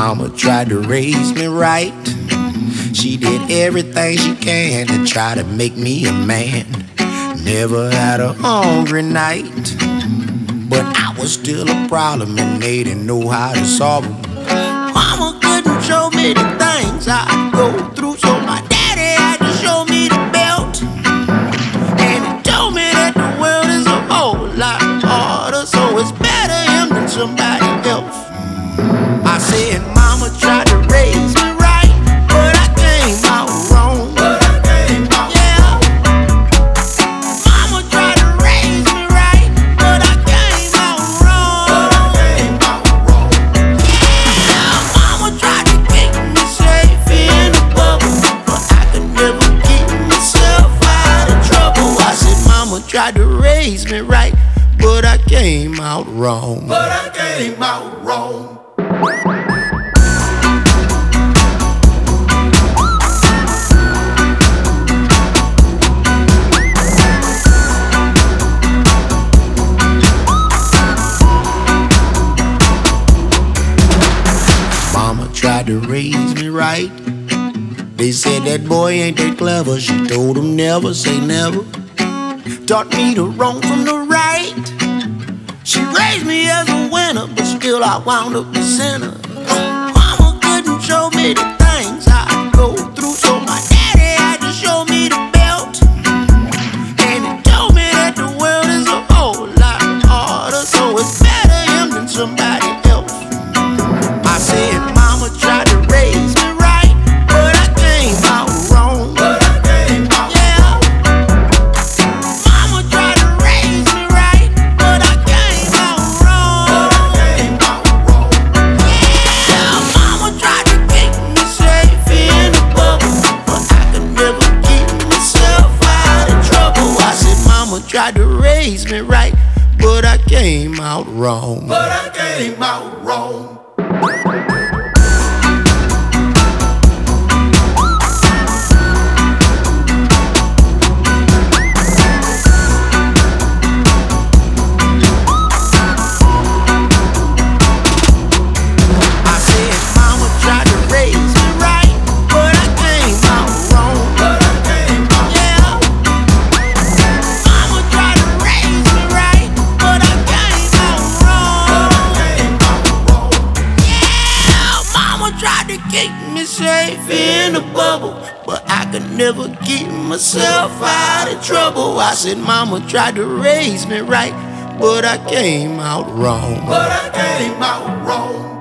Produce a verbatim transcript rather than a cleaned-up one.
Mama tried to raise me right. She did everything she can to try to make me a man. Never had a hungry night, but I was still a problem and they didn't know how to solve them. Mama couldn't show me the things I go through, so my daddy had to show me the belt. And he told me that the world is a whole lot harder, so it's better him than somebody else. I said, Mama tried to raise me right, but I came out wrong. But I came out yeah. Mama tried to raise me right, but I came out wrong. But I came out wrong. Yeah. Mama tried to keep me safe in the bubble, but I could never keep myself out of trouble. I said, Mama tried to raise me right, but I came out wrong. But I came out wrong. Mama tried to raise me right. They said that boy ain't that clever. She told him never say never. Taught me the wrong from the right. She raised me as a winner, but still I wound up a sinner. Mama couldn't show me the things I go through, so my daddy had to show me the belt. And he told me that the world is a whole lot harder, so it's better him than somebody else. I said, Mama tried to raise me right, but I came out wrong. But I came out yeah. Mama tried to raise me right, but I came out wrong. But I came out wrong. Yeah. Mama tried to keep me safe in the bubble, but I could never keep myself out of trouble. I said, Mama tried to raise me right, but I came out wrong. But I came out wrong. Keep me safe in the bubble, but I could never keep myself out of trouble. I said, Mama tried to raise me right, but I came out wrong. But I came out wrong.